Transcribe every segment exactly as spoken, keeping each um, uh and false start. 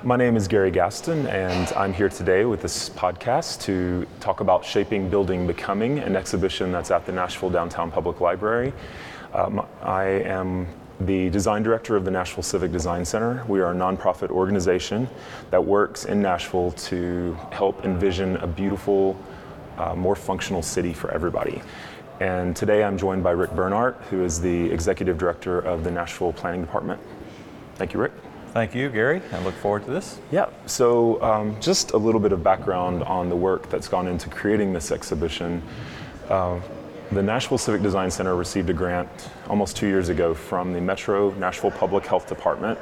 My name is Gary Gaston, and I'm here today with this podcast to talk about Shaping, Building, Becoming, an exhibition that's at the Nashville Downtown Public Library. Um, I am the design director of the Nashville Civic Design Center. We are a nonprofit organization that works in Nashville to help envision a beautiful, uh, more functional city for everybody. And today I'm joined by Rick Bernhardt, who is the executive director of the Nashville Planning Department. Thank you, Rick. Thank you, Gary. I look forward to this. Yeah, so um, just a little bit of background on the work that's gone into creating this exhibition. Uh, the Nashville Civic Design Center received a grant almost two years ago from the Metro Nashville Public Health Department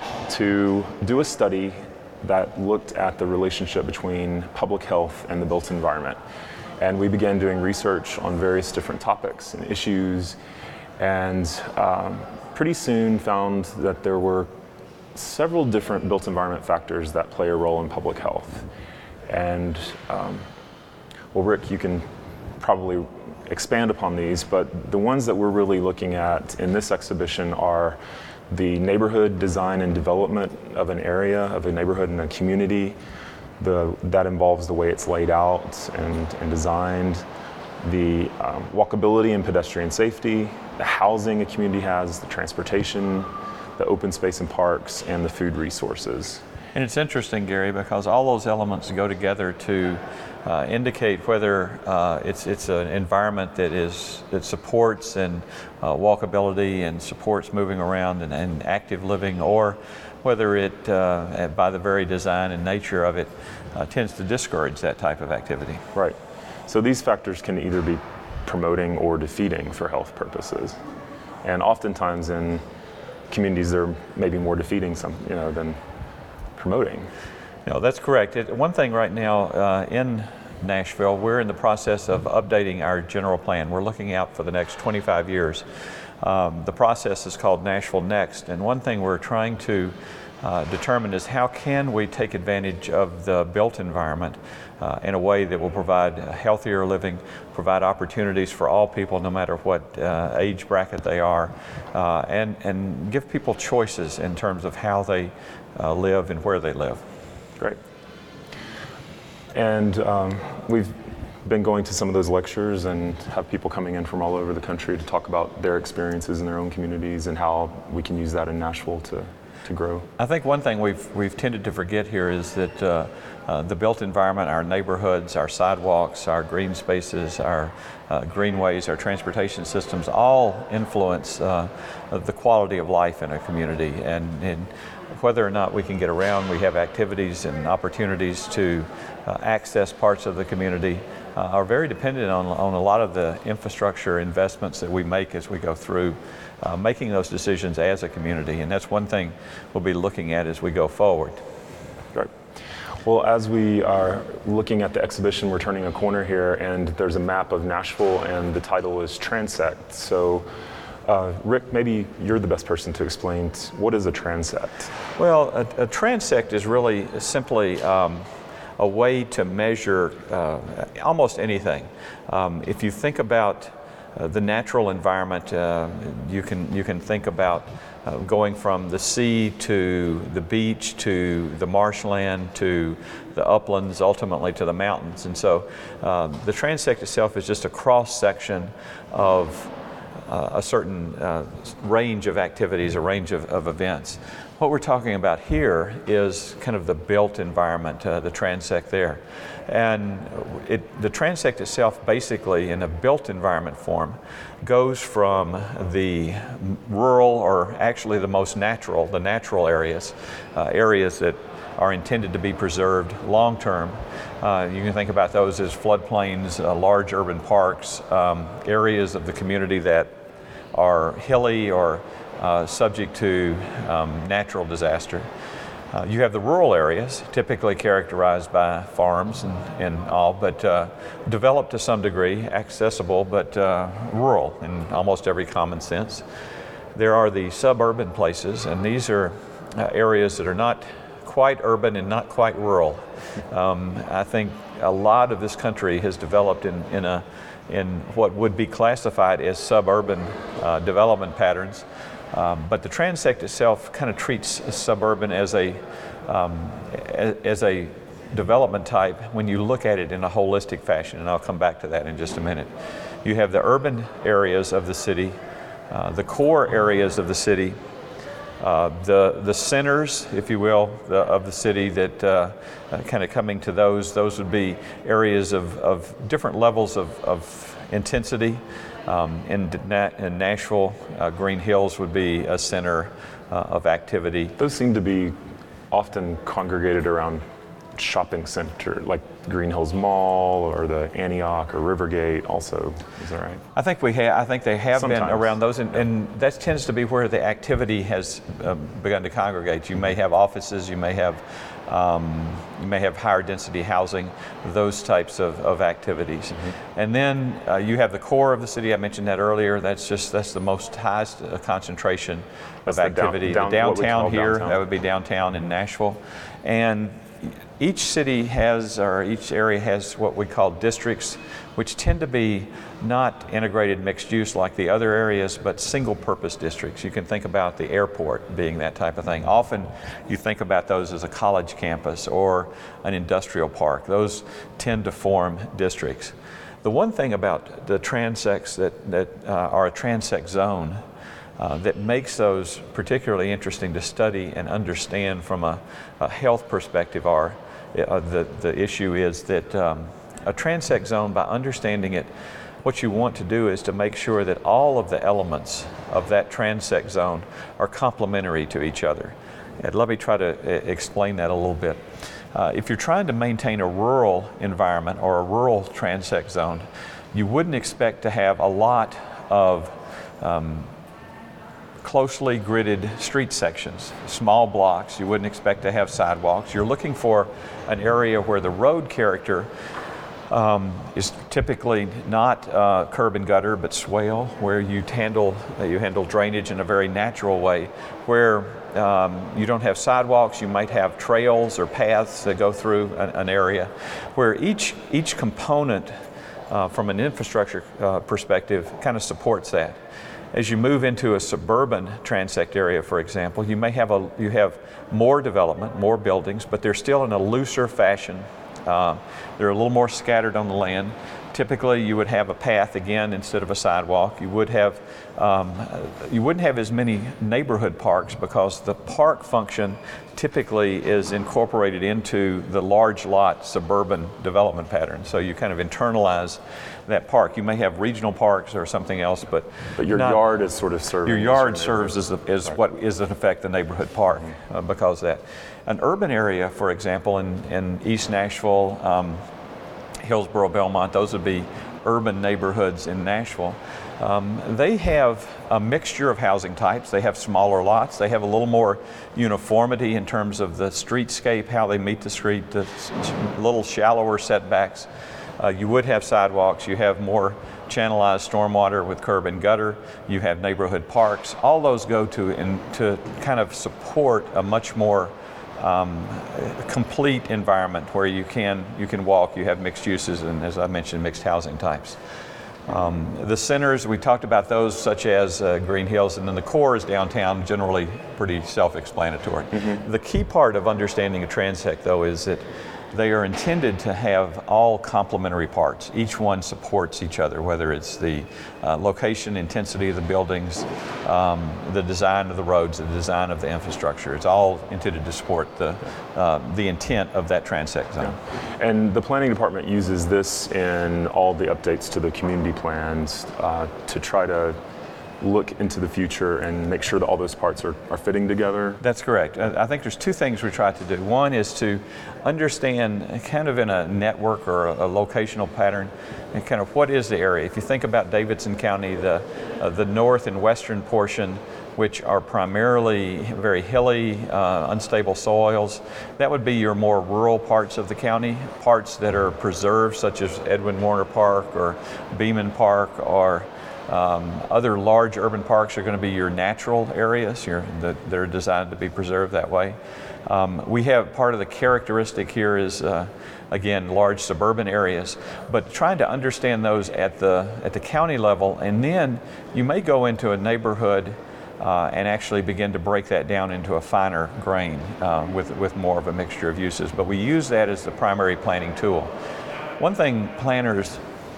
to do a study that looked at the relationship between public health and the built environment. And we began doing research on various different topics and issues, and um, pretty soon found that there were several different built environment factors that play a role in public health. And um, well, Rick, you can probably expand upon these, but the ones that we're really looking at in this exhibition are the neighborhood design and development of an area, of a neighborhood and a community. The, that involves the way it's laid out and, and designed, the um, walkability and pedestrian safety, the housing a community has, the transportation, the open space and parks, and the food resources. And it's interesting, Gary, because all those elements go together to uh, indicate whether uh, it's it's an environment that is that supports and uh, walkability and supports moving around and, and active living, or whether it, uh, by the very design and nature of it, uh, tends to discourage that type of activity. Right. So these factors can either be promoting or defeating for health purposes, and oftentimes in communities they're maybe more defeating some, you know, than promoting. No, that's correct. It, one thing right now uh, in Nashville, we're in the process of updating our general plan. We're looking out for the next twenty-five years. Um, the process is called Nashville Next, and one thing we're trying to uh, determine is how can we take advantage of the built environment uh, in a way that will provide a healthier living, provide opportunities for all people, no matter what uh, age bracket they are, uh, and, and give people choices in terms of how they uh, live and where they live. Great. And um, we've been going to some of those lectures and have people coming in from all over the country to talk about their experiences in their own communities and how we can use that in Nashville to, to grow. I think one thing we've we've tended to forget here is that uh, uh, the built environment, our neighborhoods, our sidewalks, our green spaces, our uh, greenways, our transportation systems, all influence uh, the quality of life in a community. And, and whether or not we can get around, we have activities and opportunities to uh, access parts of the community uh, are very dependent on, on a lot of the infrastructure investments that we make as we go through uh, making those decisions as a community. And that's one thing we'll be looking at as we go forward. Right. Well, as we are looking at the exhibition, we're turning a corner here, and there's a map of Nashville, and the title is Transect. So Uh, Rick, maybe you're the best person to explain t- what is a transect? Well, a, a transect is really simply um, a way to measure uh, almost anything. Um, if you think about uh, the natural environment, uh, you can you can think about uh, going from the sea to the beach to the marshland to the uplands, ultimately to the mountains. And so uh, the transect itself is just a cross section of Uh, a certain uh, range of activities, a range of, of events. What we're talking about here is kind of the built environment, uh, the transect there. And it, the transect itself, basically in a built environment form, goes from the rural, or actually the most natural, the natural areas, uh, areas that are intended to be preserved long term. Uh, you can think about those as floodplains, uh, large urban parks, um, areas of the community that are hilly or uh, subject to um, natural disaster. Uh, you have the rural areas, typically characterized by farms and, and all, but uh, developed to some degree, accessible, but uh, rural in almost every common sense. There are the suburban places, and these are uh, areas that are not quite urban and not quite rural. Um, I think a lot of this country has developed in, in a in what would be classified as suburban uh, development patterns, Um, but the transect itself kind of treats suburban as a, um, a, as a development type when you look at it in a holistic fashion, and I'll come back to that in just a minute. You have the urban areas of the city, uh, the core areas of the city, uh, the the centers, if you will, the, of the city that uh, uh, kind of coming to those, those would be areas of, of different levels of, of intensity. Um, in, in Nashville, uh, Green Hills would be a center uh, of activity. Those seem to be often congregated around shopping center, like Green Hills Mall or the Antioch or Rivergate also. Is that right? I think we have. I think they have Sometimes. been around those, and, and that tends to be where the activity has um, begun to congregate. You may have offices, you may have um, you may have higher density housing, those types of, of activities, mm-hmm. and then uh, you have the core of the city. I mentioned that earlier. That's just that's the most highest uh, concentration that's of activity. The, down, the down, downtown here, downtown. that would be downtown in Nashville, and each city has, or each area has what we call districts, which tend to be not integrated mixed use like the other areas, but single purpose districts. You can think about the airport being that type of thing. Often you think about those as a college campus or an industrial park. Those tend to form districts. The one thing about the transects that, that uh, are a transect zone Uh, that makes those particularly interesting to study and understand from a, a health perspective are uh, the, the issue is that um, a transect zone, by understanding it, what you want to do is to make sure that all of the elements of that transect zone are complementary to each other. And let me try to uh, explain that a little bit. Uh, if you're trying to maintain a rural environment or a rural transect zone, you wouldn't expect to have a lot of um, closely gridded street sections, small blocks. You wouldn't expect to have sidewalks. You're looking for an area where the road character um, is typically not uh, curb and gutter, but swale, where you handle uh, you handle drainage in a very natural way, where um, you don't have sidewalks. You might have trails or paths that go through an, an area, where each each component uh, from an infrastructure uh, perspective kind of supports that. As you move into a suburban transect area, for example, you may have a you have more development, more buildings, but they're still in a looser fashion. Uh, they're a little more scattered on the land. Typically, you would have a path again instead of a sidewalk. You would have um, you wouldn't have as many neighborhood parks because the park function typically is incorporated into the large lot suburban development pattern. So you kind of internalize that park. You may have regional parks or something else, but but your not, yard is sort of serving. Your yard serves as, the, as right. what is in effect the neighborhood park mm-hmm. uh, because of that. An urban area, for example, in, in East Nashville, um, Hillsborough, Belmont, those would be urban neighborhoods in Nashville. Um, they have a mixture of housing types. They have smaller lots. They have a little more uniformity in terms of the streetscape, how they meet the street, the little shallower setbacks. Uh, you would have sidewalks. You have more channelized stormwater with curb and gutter. You have neighborhood parks. All those go to in, to kind of support a much more Um, complete environment where you can you can walk. You have mixed uses and, as I mentioned, mixed housing types. Um, the centers, we talked about those such as uh, Green Hills, and then the core is downtown, generally pretty self-explanatory. Mm-hmm. The key part of understanding a transect, though, is that they are intended to have all complementary parts. Each one supports each other, whether it's the uh, location, intensity of the buildings, um, the design of the roads, the design of the infrastructure. It's all intended to support the, uh, the intent of that transect zone. Yeah. And the planning department uses this in all the updates to the community plans uh, to try to look into the future and make sure that all those parts are, are fitting together? That's correct. I think there's two things we try to do. One is to understand kind of in a network or a, a locational pattern and kind of what is the area. If you think about Davidson County, the, uh, the north and western portion, which are primarily very hilly, uh, unstable soils, that would be your more rural parts of the county, parts that are preserved such as Edwin Warner Park or Beeman Park or Um, other large urban parks are going to be your natural areas. Your, the, they're designed to be preserved that way. Um, we have part of the characteristic here is, uh, again, large suburban areas, but trying to understand those at the at the county level, and then you may go into a neighborhood uh, and actually begin to break that down into a finer grain uh, with, with more of a mixture of uses. But we use that as the primary planning tool. One thing planners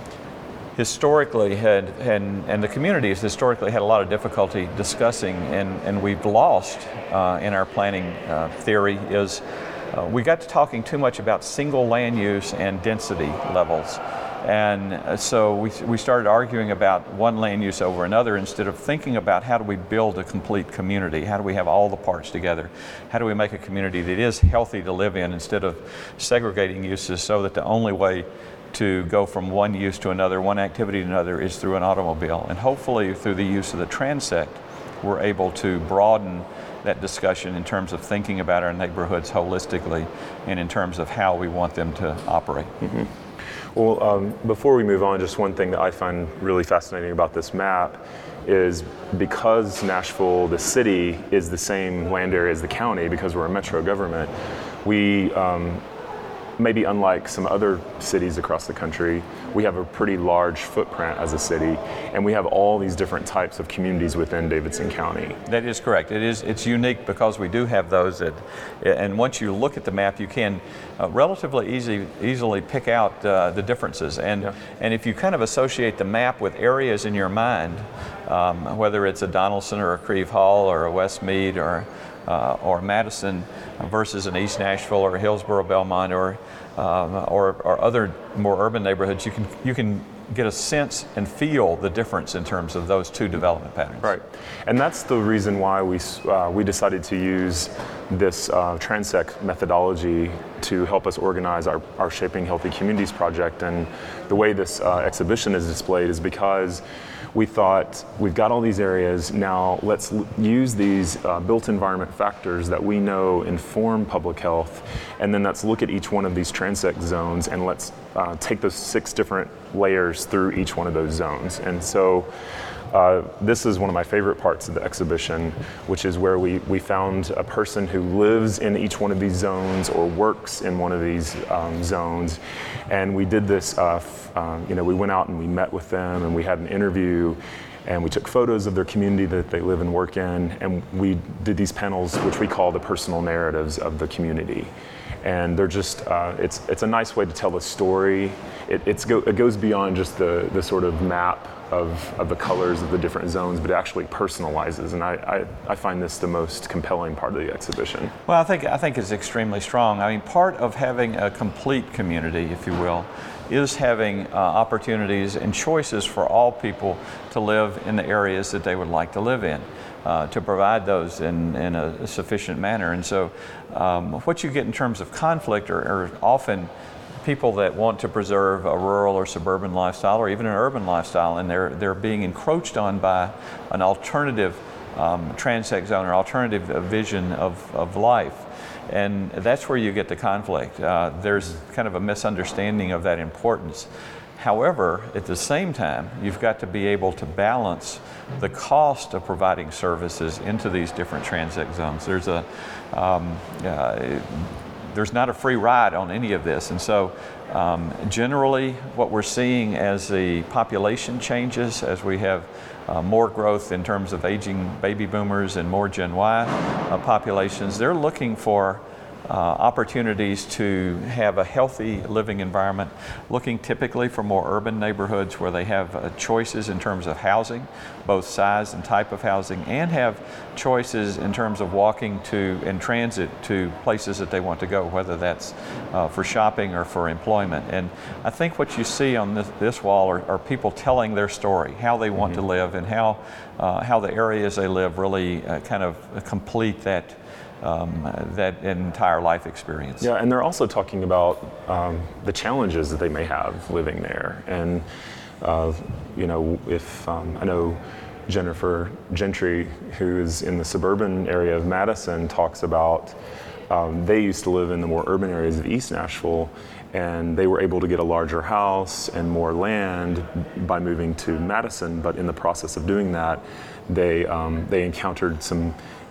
historically had, and, and the community has historically had a lot of difficulty discussing, and, and we've lost uh, in our planning uh, theory, is uh, we got to talking too much about single land use and density levels. And uh, so we, we started arguing about one land use over another instead of thinking about how do we build a complete community, how do we have all the parts together, how do we make a community that is healthy to live in instead of segregating uses so that the only way to go from one use to another, one activity to another, is through an automobile. And hopefully through the use of the transect, we're able to broaden that discussion in terms of thinking about our neighborhoods holistically and in terms of how we want them to operate. Mm-hmm. Well, um, before we move on, just one thing that I find really fascinating about this map is because Nashville, the city, is the same land area as the county, because we're a metro government, we, um, maybe unlike some other cities across the country, we have a pretty large footprint as a city, and we have all these different types of communities within Davidson County. That is correct. It is, it's unique because we do have those, that, and once you look at the map, you can uh, relatively easy, easily pick out uh, the differences. And, yeah. and if you kind of associate the map with areas in your mind, um, whether it's a Donaldson or a Creve Hall or a Westmead or Uh, or Madison versus an East Nashville or a Hillsborough, Belmont, or, um, or or other more urban neighborhoods, you can you can get a sense and feel the difference in terms of those two development patterns. Right, and that's the reason why we uh, we decided to use this uh, transect methodology to help us organize our, our Shaping Healthy Communities project. And the way this uh, exhibition is displayed is because we thought, we've got all these areas, now let's l- use these uh, built environment factors that we know inform public health, and then let's look at each one of these transect zones, and let's uh, take those six different layers through each one of those zones. And so uh, this is one of my favorite parts of the exhibition, which is where we, we found a person who lives in each one of these zones or works in one of these um, zones. And we did this, uh, f- uh, you know, we went out and we met with them, and we had an interview, and we took photos of their community that they live and work in, and we did these panels, which we call the personal narratives of the community. And they're just, uh, it's it's a nice way to tell a story. It, it's go, it goes beyond just the, the sort of map of, of the colors of the different zones, but it actually personalizes. And I, I, I find this the most compelling part of the exhibition. Well, I think I think it's extremely strong. I mean, part of having a complete community, if you will, is having uh, opportunities and choices for all people to live in the areas that they would like to live in. Uh, to provide those in, in a sufficient manner. And so um, what you get in terms of conflict are, are often people that want to preserve a rural or suburban lifestyle or even an urban lifestyle, and they're, they're being encroached on by an alternative um, transect zone or alternative vision of, of life. And that's where you get the conflict. Uh, there's kind of a misunderstanding of that importance. However, at the same time, you've got to be able to balance the cost of providing services into these different transect zones. There's a um, uh, there's not a free ride on any of this, and so um, generally, what we're seeing as the population changes, as we have uh, more growth in terms of aging baby boomers and more Gen Y uh, populations, they're looking for Uh, opportunities to have a healthy living environment, looking typically for more urban neighborhoods where they have uh, choices in terms of housing, both size and type of housing, and have choices in terms of walking to and transit to places that they want to go, whether that's uh, for shopping or for employment. And I think what you see on this, this wall are, are people telling their story, how they want mm-hmm. to live, and how, uh, how the areas they live really uh, kind of complete that Um, that entire life experience. Yeah, and they're also talking about um, the challenges that they may have living there. And, uh, you know, if um, I know Jennifer Gentry, who is in the suburban area of Madison, talks about um, they used to live in the more urban areas of East Nashville, and they were able to get a larger house and more land by moving to Madison, but in the process of doing that, they um, they encountered some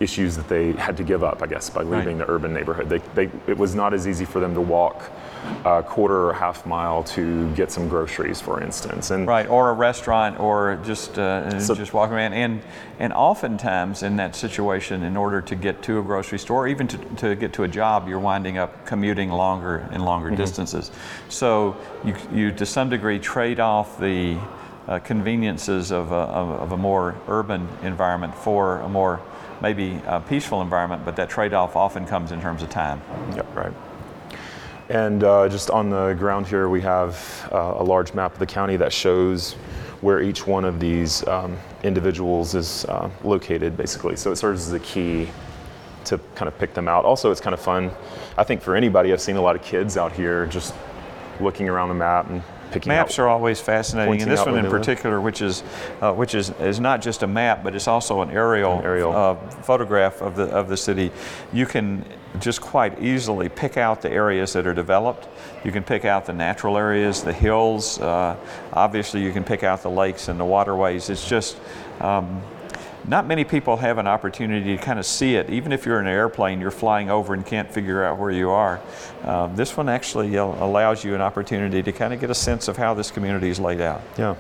issues that they had to give up, I guess, by leaving Right. the urban neighborhood. They, they, it was not as easy for them to walk a quarter or half mile to get some groceries, for instance. And Right, or a restaurant, or just uh, So- just walking around. And and oftentimes in that situation, in order to get to a grocery store, or even to, to get to a job, you're winding up commuting longer and longer Mm-hmm. distances. So you you to some degree trade off the uh, conveniences of a, of, of a more urban environment for a more maybe uh, peaceful environment, but that trade-off often comes in terms of time. yeah, right. And uh, just on the ground here, we have uh, a large map of the county that shows where each one of these um, individuals is uh, located, basically. So it serves as a key to kind of pick them out. Also, it's kind of fun, I think, for anybody. I've seen a lot of kids out here just looking around the map and picking Maps out. are always fascinating, pointing and this out one where in they live. particular, which is uh, which is, is not just a map, but it's also an aerial, An aerial. Uh, photograph of the of the city. You can just quite easily pick out the areas that are developed. You can pick out the natural areas, the hills. Uh, obviously, you can pick out the lakes and the waterways. It's just um, not many people have an opportunity to kind of see it. Even if you're in an airplane, you're flying over and can't figure out where you are. Um, this one actually uh, allows you an opportunity to kind of get a sense of how this community is laid out. Yeah.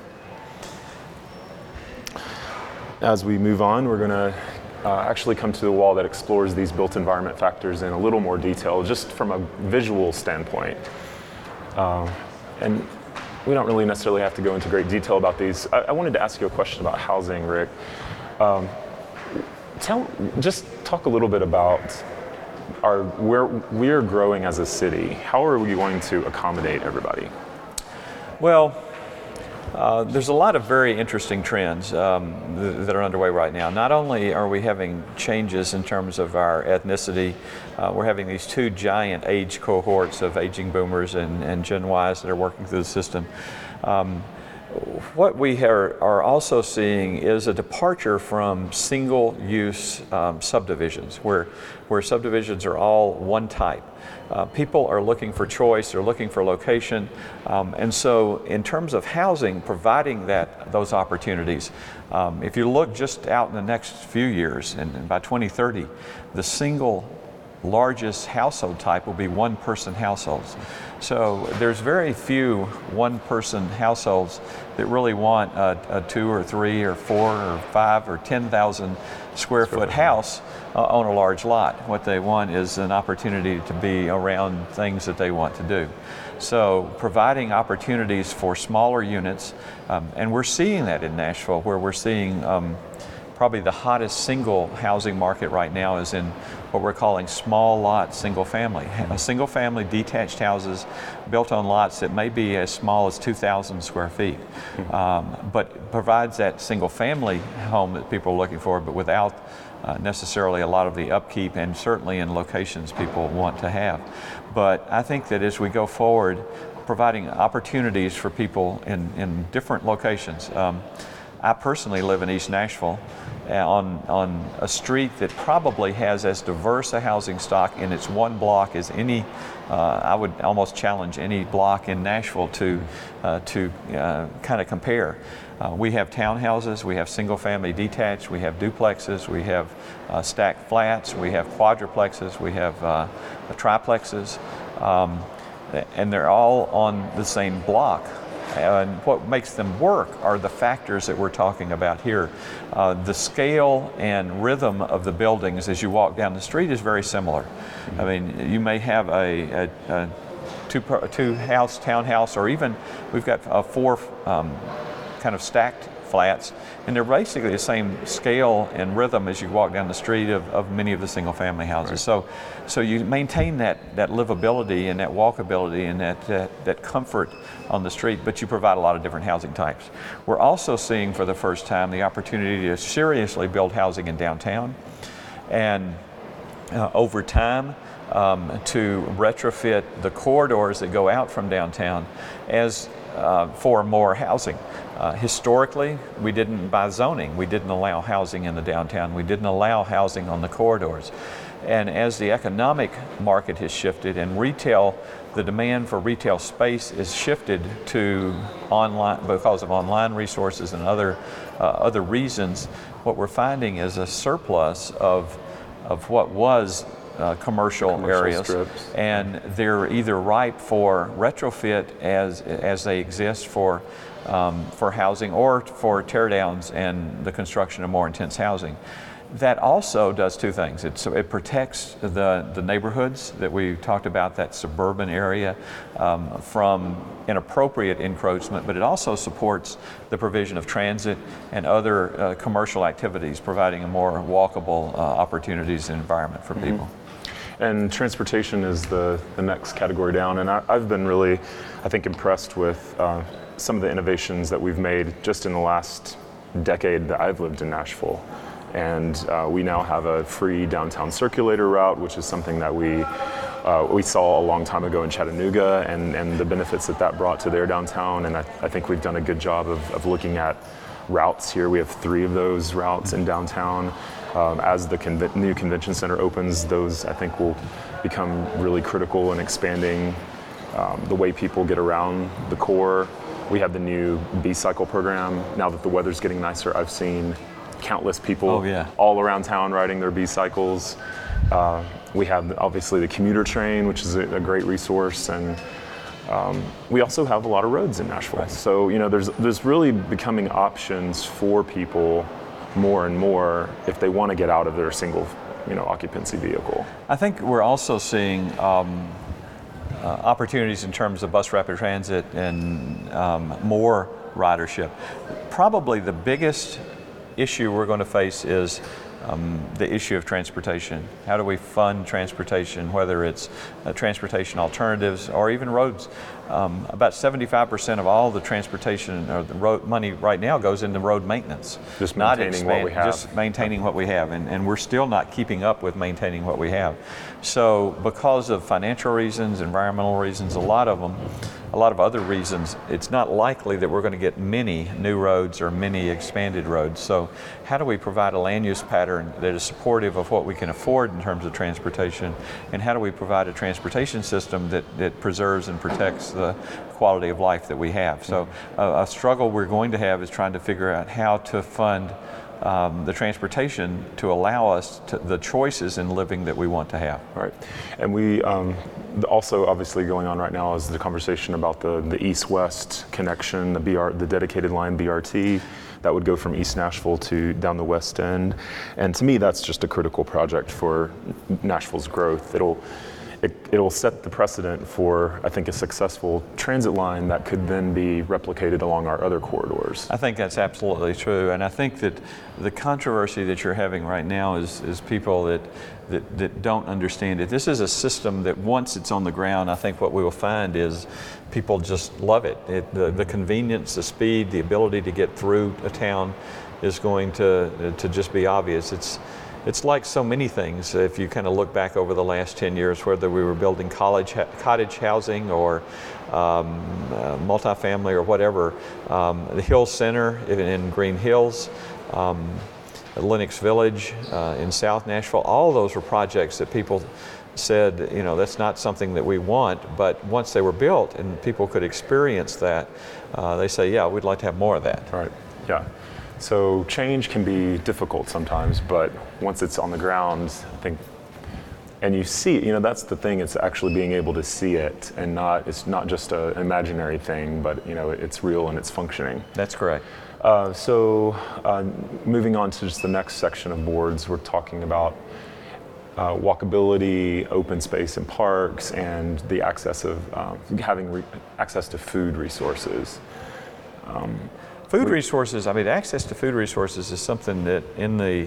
As we move on, we're going to uh, actually come to the wall that explores these built environment factors in a little more detail, just from a visual standpoint. Uh, and we don't really necessarily have to go into great detail about these. I, I wanted to ask you a question about housing, Rick. Um, tell, just talk a little bit about our where we're growing as a city. How are we going to accommodate everybody? Well, uh, there's a lot of very interesting trends um, th- that are underway right now. Not only are we having changes in terms of our ethnicity, uh, we're having these two giant age cohorts of aging boomers and, and Gen Ys that are working through the system. Um, What we are, are also seeing is a departure from single-use um, subdivisions, where, where subdivisions are all one type. Uh, people are looking for choice, they're looking for location, um, and so in terms of housing, providing that those opportunities, um, if you look just out in the next few years, and, and by twenty thirty, the single largest household type will be one-person households. So there's very few one-person households that really want a, a two or three or four or five or ten thousand square foot house uh, on a large lot. What they want is an opportunity to be around things that they want to do. So providing opportunities for smaller units, um, and we're seeing that in Nashville, where we're seeing um, probably the hottest single housing market right now is in what we're calling small lot single family. A single family detached houses built on lots that may be as small as two thousand square feet, um, but provides that single family home that people are looking for, but without uh, necessarily a lot of the upkeep, and certainly in locations people want to have. But I think that as we go forward, providing opportunities for people in, in different locations. Um, I personally live in East Nashville uh, on, on a street that probably has as diverse a housing stock in its one block as any, uh, I would almost challenge any block in Nashville to, uh, to uh, kind of compare. Uh, we have townhouses, we have single family detached, we have duplexes, we have uh, stacked flats, we have quadruplexes, we have uh, triplexes, um, and they're all on the same block. And what makes them work are the factors that we're talking about here. Uh, the scale and rhythm of the buildings as you walk down the street is very similar. I mean, you may have a, a, a two, two house townhouse, or even we've got uh, four um, kind of stacked flats, and they're basically the same scale and rhythm as you walk down the street of, of many of the single family houses. Right. So so you maintain that, that livability and that walkability and that, that, that comfort on the street, but you provide a lot of different housing types. We're also seeing for the first time the opportunity to seriously build housing in downtown, and uh, over time um, to retrofit the corridors that go out from downtown as uh, for more housing. Uh, historically, we didn't, by zoning, we didn't allow housing in the downtown. We didn't allow housing on the corridors. And as the economic market has shifted and retail, the demand for retail space is shifted to online because of online resources and other uh, other reasons, what we're finding is a surplus of of what was uh, commercial, Commercial areas, strips. and they're either ripe for retrofit as as they exist for um, for housing, or for tear downs and the construction of more intense housing. That also does two things. It's, it protects the, the neighborhoods that we talked about, that suburban area, um, from inappropriate encroachment, but it also supports the provision of transit and other uh, commercial activities, providing a more walkable uh, opportunities and environment for people. Mm-hmm. And transportation is the, the next category down, and I, I've been really, I think, impressed with uh, some of the innovations that we've made just in the last decade that I've lived in Nashville. And uh, we now have a free downtown circulator route, which is something that we uh, we saw a long time ago in Chattanooga, and, and the benefits that that brought to their downtown. And I, I think we've done a good job of, of looking at routes here. We have three of those routes in downtown. Um, as the conve- new convention center opens, those I think will become really critical in expanding um, the way people get around the core. We have the new B-Cycle program. Now that the weather's getting nicer, I've seen countless people oh, yeah. all around town riding their B-Cycles. Uh, we have obviously the commuter train, which is a, a great resource, and um, we also have a lot of roads in Nashville. Right. So you know, there's there's really becoming options for people more and more if they want to get out of their single, you know, occupancy vehicle. I think we're also seeing um, uh, opportunities in terms of bus rapid transit and um, more ridership. Probably the biggest issue we're going to face is um, the issue of transportation. How do we fund transportation, whether it's uh, transportation alternatives or even roads? Um, about seventy-five percent of all the transportation or the road money right now goes into road maintenance. Just not maintaining expand, what we have. Just maintaining what we have, and, and we're still not keeping up with maintaining what we have. So because of financial reasons, environmental reasons, a lot of them, a lot of other reasons, it's not likely that we're going to get many new roads or many expanded roads. So how do we provide a land use pattern that is supportive of what we can afford in terms of transportation, and how do we provide a transportation system that, that preserves and protects the quality of life that we have? So uh, a struggle we're going to have is trying to figure out how to fund Um, the transportation to allow us to, the choices in living that we want to have. Right, and we um, also obviously going on right now is the conversation about the, the east-west connection, the B R, the dedicated line B R T that would go from East Nashville to down the West End, and to me that's just a critical project for Nashville's growth. It'll It, it'll set the precedent for, I think, a successful transit line that could then be replicated along our other corridors. I think that's absolutely true, and I think that the controversy that you're having right now is, is people that, that, that don't understand it. This is a system that once it's on the ground, I think what we will find is people just love it. it the, the convenience, the speed, the ability to get through a town is going to, to just be obvious. It's, It's like so many things. If you kind of look back over the last ten years, whether we were building college cottage housing or um, uh, multifamily or whatever, um, the Hill Center in, in Green Hills, um, Lenox Village uh, in South Nashville, all those were projects that people said, you know, that's not something that we want, but once they were built and people could experience that, uh, they say, yeah, we'd like to have more of that. Right, yeah. So change can be difficult sometimes, but once it's on the ground, I think, and you see it, you know, that's the thing, it's actually being able to see it and not, it's not just an imaginary thing, but you know, it's real and it's functioning. That's correct. Uh, so uh, moving on to just the next section of boards, we're talking about uh, walkability, open space in parks, and the access of um, having re- access to food resources. Um, Food resources, I mean, access to food resources is something that in the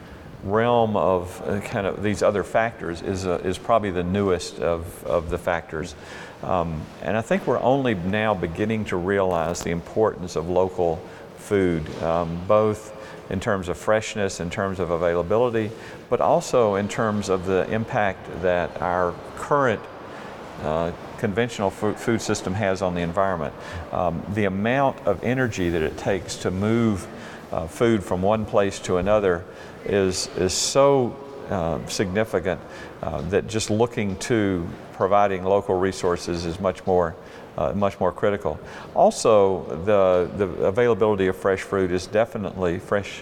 realm of uh, kind of these other factors is, uh, is probably the newest of, of the factors. Um, and I think we're only now beginning to realize the importance of local food, um, both in terms of freshness, in terms of availability, but also in terms of the impact that our current uh, conventional food, food system has on the environment. Um, the amount of energy that it takes to move uh, food from one place to another is, is so uh, significant uh, that just looking to providing local resources is much more Uh, much more critical. Also, the the availability of fresh fruit is definitely fresh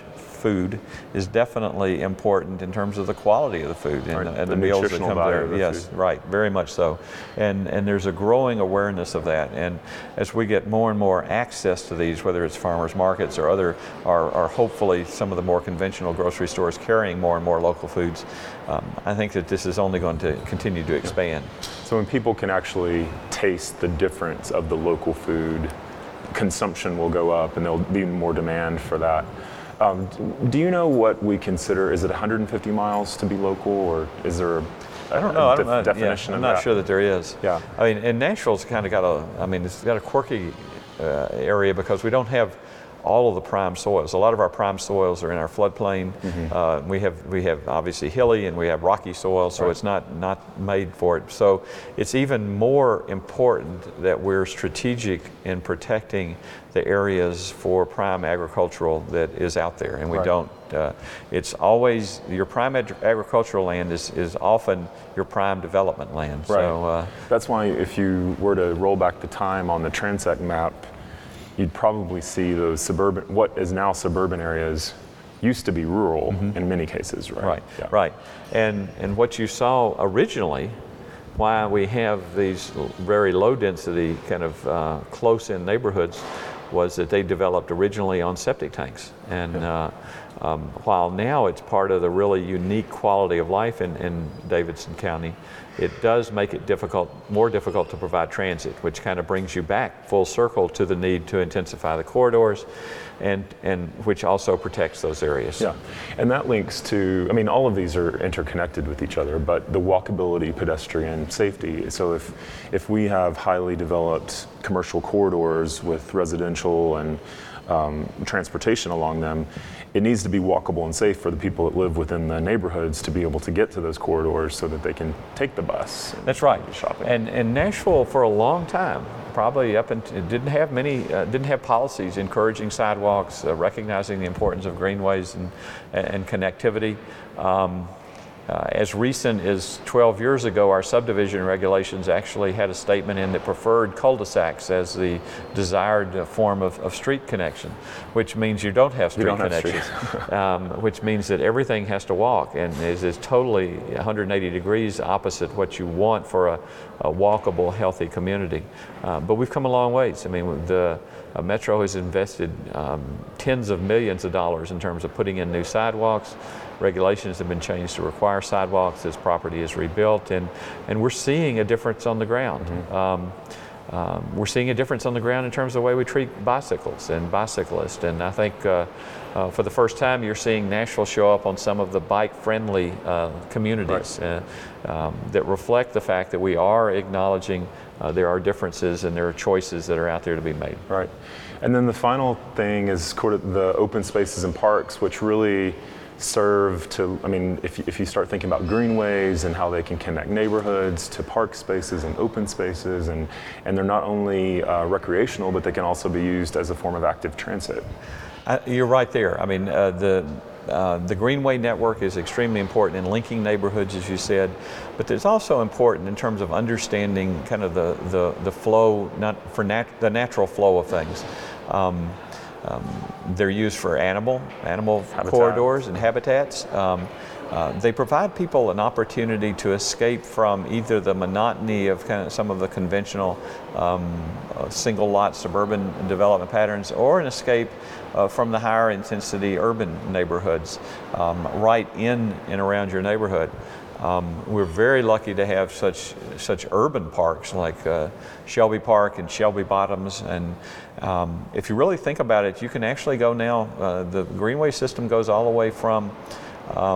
food is definitely important in terms of the quality of the food and, Right. and The the meals that nutritional come value there. of the Yes, food. right, very much so. And and there's a growing awareness of that. And as we get more and more access to these, whether it's farmers markets or other, or, or hopefully some of the more conventional grocery stores carrying more and more local foods, um, I think that this is only going to continue to expand. So when people can actually taste the difference of the local food, consumption will go up and there'll be more demand for that. Um, do you know what we consider, is it one hundred fifty miles to be local, or is there a, I don't know. I don't def- know. definition yeah, I'm of not that? sure that there is. Yeah. I mean, and Nashville's kind of got a. I mean, it's got a quirky uh, area because we don't have all of the prime soils. A lot of our prime soils are in our floodplain. Mm-hmm. Uh, we have we have obviously hilly and we have rocky soil, so Right. it's not not made for it. So it's even more important that we're strategic in protecting the areas for prime agricultural that is out there, and we Right. don't. Uh, it's always your prime ag- agricultural land is is often your prime development land. Right. So uh, That's why if you were to roll back the time on the Transect map, you'd probably see those suburban, what is now suburban areas used to be rural in many cases, right? Right, Yeah. right. And and what you saw originally, why we have these l- very low density kind of uh, close in neighborhoods, was that they developed originally on septic tanks. And uh, um, while now it's part of the really unique quality of life in, in Davidson County, it does make it difficult, more difficult to provide transit, which kind of brings you back full circle to the need to intensify the corridors, and and which also protects those areas. Yeah, and that links to, I mean, all of these are interconnected with each other, but the walkability, pedestrian safety. So if if we have highly developed commercial corridors with residential and um, transportation along them, it needs to be walkable and safe for the people that live within the neighborhoods to be able to get to those corridors so that they can take the bus. and That's right. do shopping. And and Nashville for a long time, probably up until it didn't have many, uh, didn't have policies encouraging sidewalks, uh, recognizing the importance of greenways and and connectivity. Um, Uh, as recent as twelve years ago, our subdivision regulations actually had a statement in that preferred cul-de-sacs as the desired uh, form of, of street connection, which means you don't have street don't have connections, um, which means that everything has to walk, and is, is totally one hundred eighty degrees opposite what you want for a, a walkable, healthy community. Uh, but we've come a long ways. I mean, the uh, Metro has invested um, tens of millions of dollars in terms of putting in new sidewalks. Regulations have been changed to require sidewalks as property is rebuilt, and, and we're seeing a difference on the ground. Mm-hmm. um, um, we're seeing a difference on the ground in terms of the way we treat bicycles and bicyclists, and I think uh, uh, for the first time you're seeing Nashville show up on some of the bike-friendly uh, communities. Right. uh, um, that reflect the fact that we are acknowledging uh, there are differences and there are choices that are out there to be made. Right. And then the final thing is sort of the open spaces and parks, which really serve to, I mean, if, if you start thinking about greenways and how they can connect neighborhoods to park spaces and open spaces, and, and they're not only uh, recreational, but they can also be used as a form of active transit. Uh, you're right there. I mean, uh, the uh, the Greenway network is extremely important in linking neighborhoods, as you said, but it's also important in terms of understanding kind of the the, the flow, not for nat- the natural flow of things. Um, um, they're used for animal animal Habitat. corridors and habitats. Um, Uh, they provide people an opportunity to escape from either the monotony of kind of some of the conventional um, uh, single lot suburban development patterns, or an escape uh, from the higher intensity urban neighborhoods um, right in and around your neighborhood. Um, we're very lucky to have such such urban parks like uh, Shelby Park and Shelby Bottoms, and um, if you really think about it, you can actually go now. Uh, the Greenway system goes all the way from um,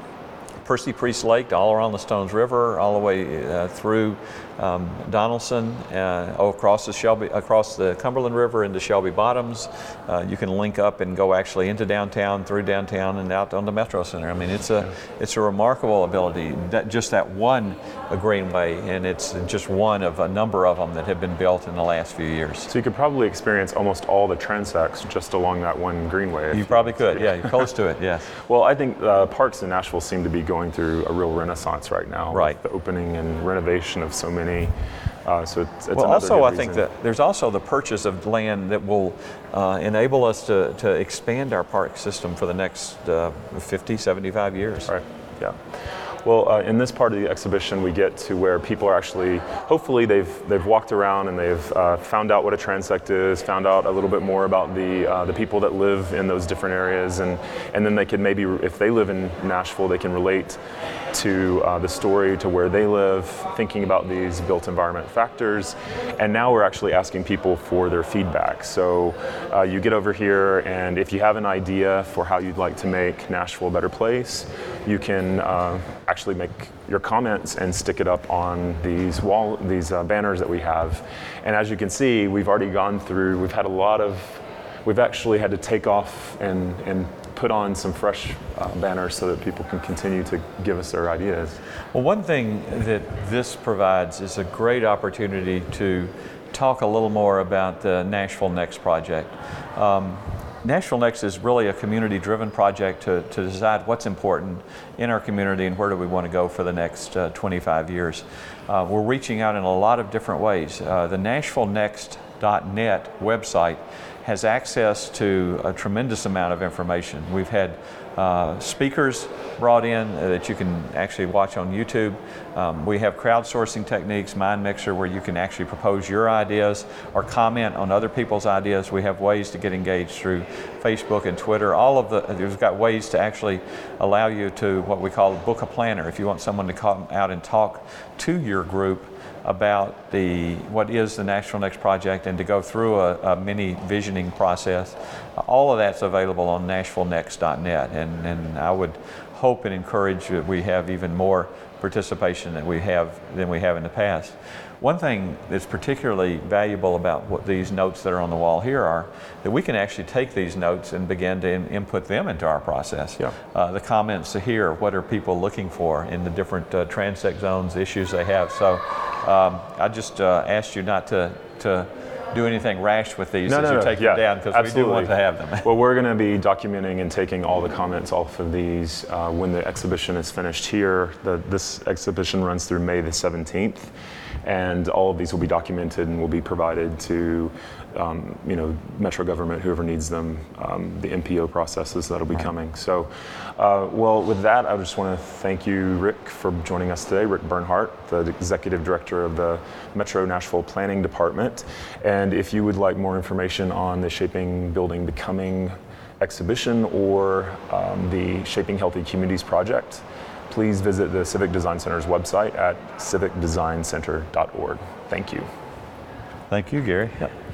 Percy Priest Lake all around the Stones River, all the way uh, through um, Donaldson, uh, across the Shelby, across the Cumberland River into Shelby Bottoms. Uh, you can link up and go actually into downtown, through downtown, and out on the Metro Center. I mean, it's a it's a remarkable ability. That, just that one a greenway, and it's just one of a number of them that have been built in the last few years. So you could probably experience almost all the transects just along that one greenway. if You probably could, yeah. You're close to it, yes. Well, I think uh, parks in Nashville seem to be going through a real renaissance right now. Right. With the opening and renovation of so many Uh, so it's, it's well, another also good I think reason. that there's also the purchase of land that will uh, enable us to, to expand our park system for the next uh, fifty, seventy-five years. Right. Yeah. Well, uh, in this part of the exhibition, we get to where people are actually, hopefully they've they've walked around and they've uh, found out what a transect is, found out a little bit more about the uh, the people that live in those different areas, and and then they can maybe, if they live in Nashville, they can relate to uh, the story to where they live, thinking about these built environment factors. And now we're actually asking people for their feedback. So uh, you get over here, and if you have an idea for how you'd like to make Nashville a better place, you can uh, actually make your comments and stick it up on these wall, these uh, banners that we have. And as you can see, we've already gone through, we've had a lot of, we've actually had to take off and, and put on some fresh uh, banners so that people can continue to give us their ideas. Well, one thing that this provides is a great opportunity to talk a little more about the Nashville Next project. Um, Nashville Next is really a community-driven project to, to decide what's important in our community and where do we want to go for the next uh, twenty-five years. Uh, we're reaching out in a lot of different ways. Uh, the Nashville Next dot net website has access to a tremendous amount of information. We've had uh, speakers brought in uh, that you can actually watch on YouTube. Um, we have crowdsourcing techniques, Mind Mixer, where you can actually propose your ideas or comment on other people's ideas. We have ways to get engaged through Facebook and Twitter. All of the, we've got ways to actually allow you to what we call book a planner. If you want someone to come out and talk to your group about the what is the Nashville Next project and to go through a, a mini visioning process. All of that's available on Nashville Next dot net, and, and I would hope and encourage that we have even more participation than we have than we have in the past. One thing that's particularly valuable about what these notes that are on the wall here are that we can actually take these notes and begin to in, input them into our process. Yeah. Uh, the comments here, what are people looking for in the different uh, transect zones, issues they have. So um, I just uh, asked you not to, to do anything rash with these No, as no, you no. take Yeah, them down, because we do want to have them. Well, we're going to be documenting and taking all the comments off of these uh, when the exhibition is finished here. The, this exhibition runs through May the seventeenth, and all of these will be documented and will be provided to um, you know, Metro government, whoever needs them, um, the M P O processes that'll be right. coming. So, uh, well, with that, I just want to thank you, Rick, for joining us today. Rick Bernhardt, the Executive Director of the Metro Nashville Planning Department. And if you would like more information on the Shaping Building Becoming exhibition or um, the Shaping Healthy Communities project, please visit the Civic Design Center's website at civic design center dot org. Thank you. Thank you, Gary. Yep.